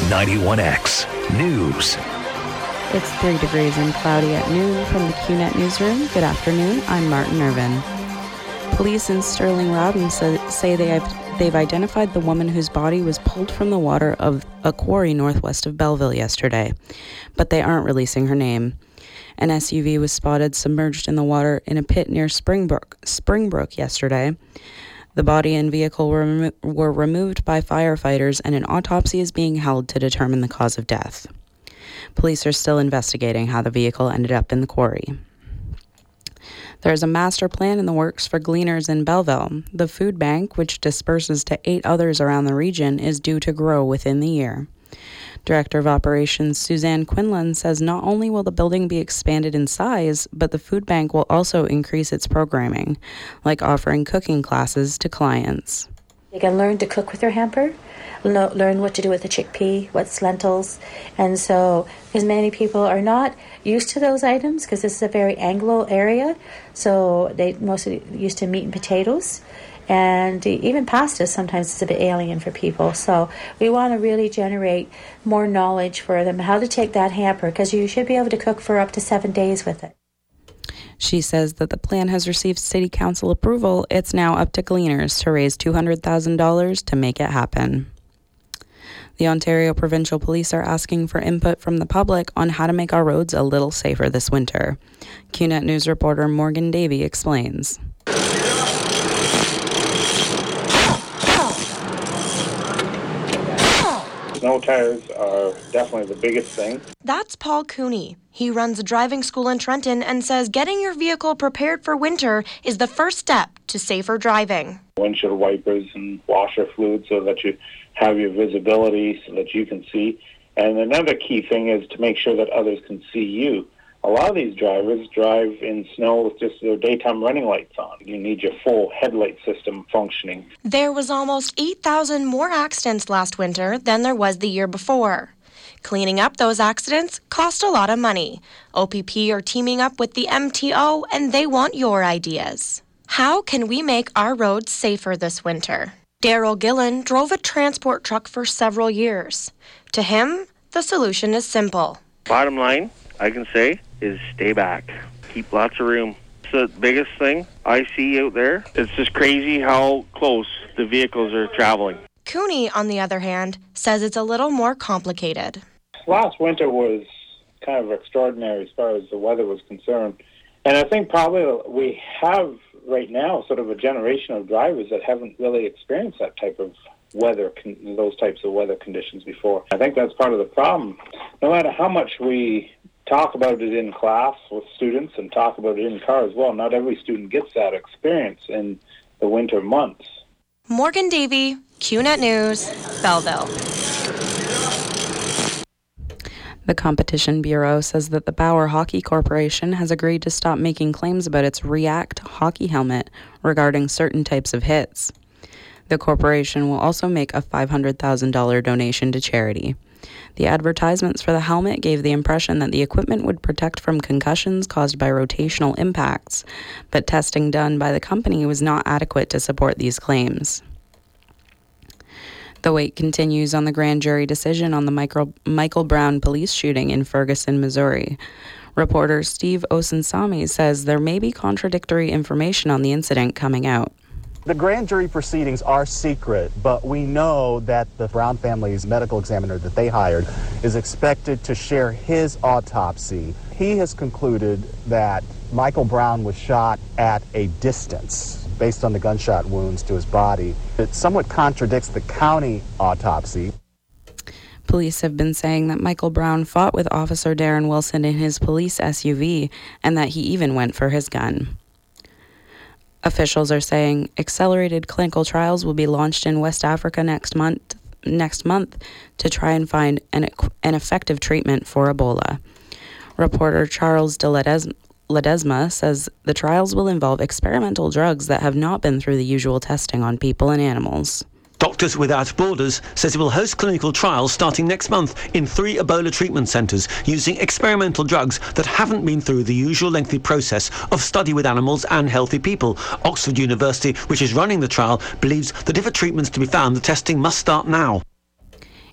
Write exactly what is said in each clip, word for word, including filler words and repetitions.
ninety-one X News. It's three degrees and cloudy at noon from the Q net newsroom. Good afternoon, I'm Martin Irvin. Police in Sterling Routing say they have, they've identified the woman whose body was pulled from the water of a quarry northwest of Belleville yesterday, but they aren't releasing her name. An S U V was spotted submerged in the water in a pit near Springbrook, Springbrook yesterday. The body and vehicle were, remo- were removed by firefighters, and an autopsy is being held to determine the cause of death. Police are still investigating how the vehicle ended up in the quarry. There's a master plan in the works for Gleaners in Belleville. The food bank, which disperses to eight others around the region, is due to grow within the year. Director of Operations Suzanne Quinlan says not only will the building be expanded in size, but the food bank will also increase its programming, like offering cooking classes to clients. You can learn to cook with your hamper, learn what to do with the chickpea, what's lentils, and so because many people are not used to those items because this is a very Anglo area, so they mostly used to meat and potatoes, and even pasta sometimes is a bit alien for people. So we want to really generate more knowledge for them how to take that hamper, because you should be able to cook for up to seven days with it. She says that the plan has received City Council approval. It's now up to Gleaners to raise two hundred thousand dollars to make it happen. The Ontario Provincial Police are asking for input from the public on how to make our roads a little safer this winter. Q net News reporter Morgan Davey explains. Snow tires are definitely the biggest thing. That's Paul Cooney. He runs a driving school in Trenton and says getting your vehicle prepared for winter is the first step to safer driving. Windshield wipers and washer fluid so that you have your visibility so that you can see. And another key thing is to make sure that others can see you. A lot of these drivers drive in snow with just their daytime running lights on. You need your full headlight system functioning. There was almost eight thousand more accidents last winter than there was the year before. Cleaning up those accidents cost a lot of money. O P P are teaming up with the M T O, and they want your ideas. How can we make our roads safer this winter? Daryl Gillen drove a transport truck for several years. To him, the solution is simple. Bottom line, I can say, is stay back. Keep lots of room. It's the biggest thing I see out there. It's just crazy how close the vehicles are traveling. Cooney, on the other hand, says it's a little more complicated. Last winter was kind of extraordinary as far as the weather was concerned. And I think probably we have right now sort of a generation of drivers that haven't really experienced that type of weather, those types of weather conditions before. I think that's part of the problem. No matter how much we talk about it in class with students and talk about it in the car as well, not every student gets that experience in the winter months. Morgan Davey, Q net News, Belleville. The Competition Bureau says that the Bauer Hockey Corporation has agreed to stop making claims about its React hockey helmet regarding certain types of hits. The corporation will also make a five hundred thousand dollars donation to charity. The advertisements for the helmet gave the impression that the equipment would protect from concussions caused by rotational impacts, but testing done by the company was not adequate to support these claims. The wait continues on the grand jury decision on the Michael, Michael Brown police shooting in Ferguson, Missouri. Reporter Steve Osinsami says there may be contradictory information on the incident coming out. The grand jury proceedings are secret, but we know that the Brown family's medical examiner that they hired is expected to share his autopsy. He has concluded that Michael Brown was shot at a distance based on the gunshot wounds to his body. It somewhat contradicts the county autopsy. Police have been saying that Michael Brown fought with Officer Darren Wilson in his police S U V and that he even went for his gun. Officials are saying accelerated clinical trials will be launched in West Africa next month next month to try and find an, an effective treatment for Ebola. Reporter Charles de Ledesma says the trials will involve experimental drugs that have not been through the usual testing on people and animals. Doctors Without Borders says it will host clinical trials starting next month in three Ebola treatment centres using experimental drugs that haven't been through the usual lengthy process of study with animals and healthy people. Oxford University, which is running the trial, believes that if a treatment's to be found, the testing must start now.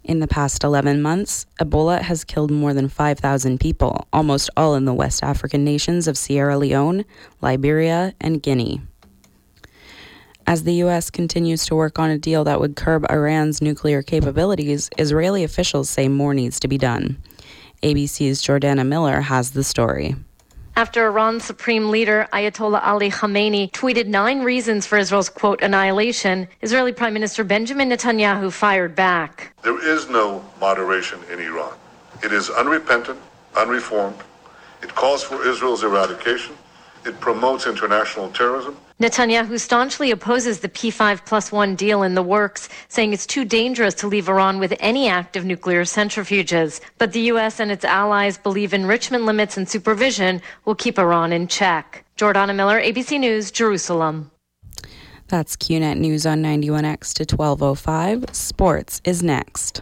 In the past eleven months, Ebola has killed more than five thousand people, almost all in the West African nations of Sierra Leone, Liberia, and Guinea. As the U S continues to work on a deal that would curb Iran's nuclear capabilities, Israeli officials say more needs to be done. A B C's Jordana Miller has the story. After Iran's supreme leader, Ayatollah Ali Khamenei, tweeted nine reasons for Israel's, quote, annihilation, Israeli Prime Minister Benjamin Netanyahu fired back. There is no moderation in Iran. It is unrepentant, unreformed. It calls for Israel's eradication. It promotes international terrorism. Netanyahu staunchly opposes the P five plus one deal in the works, saying it's too dangerous to leave Iran with any active nuclear centrifuges. But the U S and its allies believe enrichment limits and supervision will keep Iran in check. Jordana Miller, A B C News, Jerusalem. That's Q net News on ninety-one X to twelve oh five. Sports is next.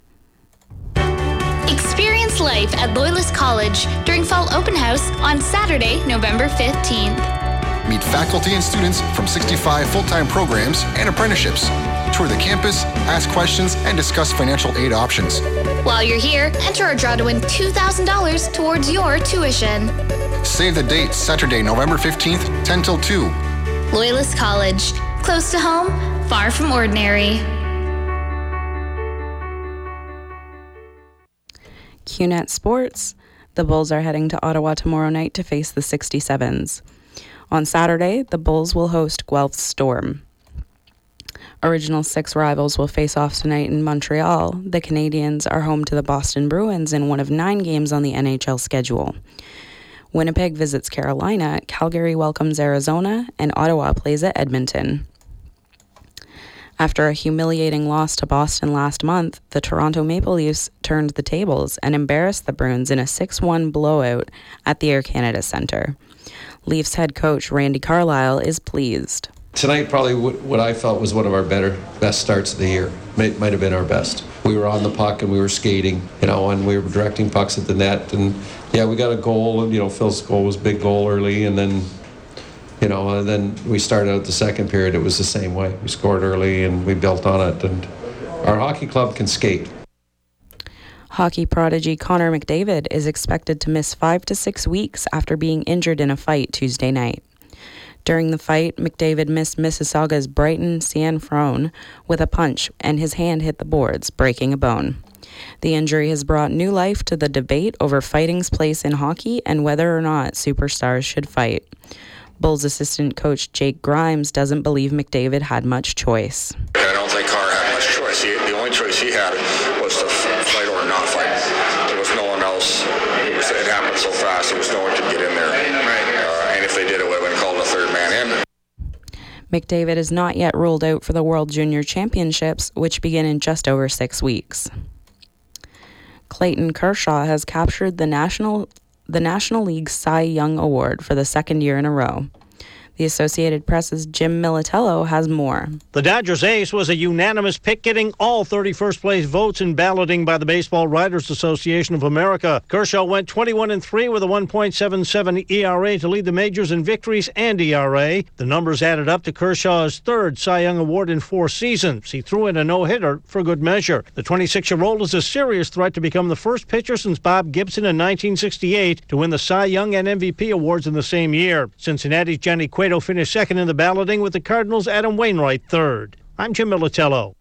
Experience life at Loyalist College during Fall Open House on Saturday, November fifteenth. Meet faculty and students from sixty-five full-time programs and apprenticeships. Tour the campus, ask questions, and discuss financial aid options. While you're here, enter our draw to win two thousand dollars towards your tuition. Save the date, Saturday, November fifteenth, ten till two. Loyalist College. Close to home, far from ordinary. Q net Sports. The Bulls are heading to Ottawa tomorrow night to face the sixty-sevens. On Saturday, the Bulls will host Guelph's Storm. Original six rivals will face off tonight in Montreal. The Canadiens are home to the Boston Bruins in one of nine games on the N H L schedule. Winnipeg visits Carolina, Calgary welcomes Arizona, and Ottawa plays at Edmonton. After a humiliating loss to Boston last month, the Toronto Maple Leafs turned the tables and embarrassed the Bruins in a six one blowout at the Air Canada Centre. Leafs head coach Randy Carlyle is pleased. Tonight, probably what I felt was one of our better, best starts of the year. Might, might have been our best. We were on the puck and we were skating, you know, and we were directing pucks at the net. And yeah, we got a goal, and you know, Phil's goal was a big goal early, and then, you know, and then we started out the second period. It was the same way. We scored early and we built on it. And our hockey club can skate. Hockey prodigy Connor McDavid is expected to miss five to six weeks after being injured in a fight Tuesday night. During the fight, McDavid missed Mississauga's Brighton Cianfrone with a punch, and his hand hit the boards, breaking a bone. The injury has brought new life to the debate over fighting's place in hockey and whether or not superstars should fight. Bulls assistant coach Jake Grimes doesn't believe McDavid had much choice. I don't think Connor had much choice. He, the only choice he had was to f- fight or not fight. There was no one else. It, was, it happened so fast, there was no one could get in there. Uh, and if they did, it would have been called a third man in. McDavid is not yet ruled out for the World Junior Championships, which begin in just over six weeks. Clayton Kershaw has captured the National the National League Cy Young Award for the second year in a row. The Associated Press's Jim Militello has more. The Dodgers ace was a unanimous pick, getting all thirty-first place votes in balloting by the Baseball Writers Association of America. Kershaw went twenty-one and three with a one point seven seven E R A to lead the majors in victories and E R A. The numbers added up to Kershaw's third Cy Young Award in four seasons. He threw in a no-hitter for good measure. The twenty-six-year-old is a serious threat to become the first pitcher since Bob Gibson in nineteen sixty-eight to win the Cy Young and M V P awards in the same year. Cincinnati's Johnny Cueto finished second in the balloting, with the Cardinals' Adam Wainwright third. I'm Jim Militello.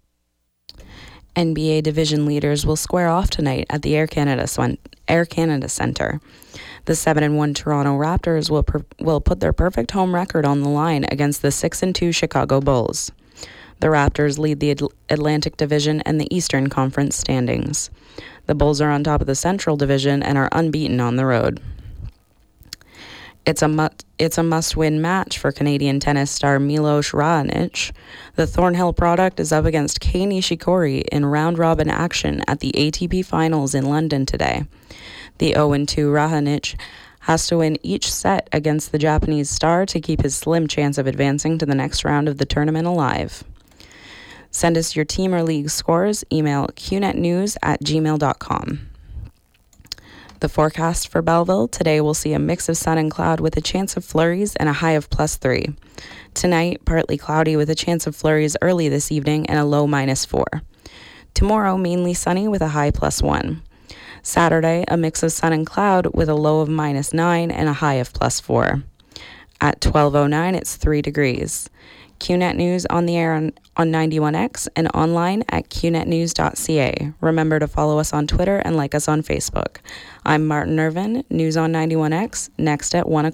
N B A division leaders will square off tonight at the Air Canada Air Canada Centre. The seven and one Toronto Raptors will per, will put their perfect home record on the line against the six and two Chicago Bulls. The Raptors lead the Atlantic Division and the Eastern Conference standings. The Bulls are on top of the Central Division and are unbeaten on the road. It's a mu- it's a must-win match for Canadian tennis star Milos Raonic. The Thornhill product is up against Kei Nishikori in round-robin action at the A T P Finals in London today. The oh and two Raonic has to win each set against the Japanese star to keep his slim chance of advancing to the next round of the tournament alive. Send us your team or league scores. Email q net news at gmail dot com. The forecast for Belleville: today we'll see a mix of sun and cloud with a chance of flurries and a high of plus three. Tonight, partly cloudy with a chance of flurries early this evening and a low minus four. Tomorrow, mainly sunny with a high plus one. Saturday, a mix of sun and cloud with a low of minus nine and a high of plus four. At twelve oh nine, it's three degrees. Q net News on the air on, on ninety-one X and online at q net news dot c a. Remember to follow us on Twitter and like us on Facebook. I'm Martin Irvin, News on ninety-one X, next at one o'clock.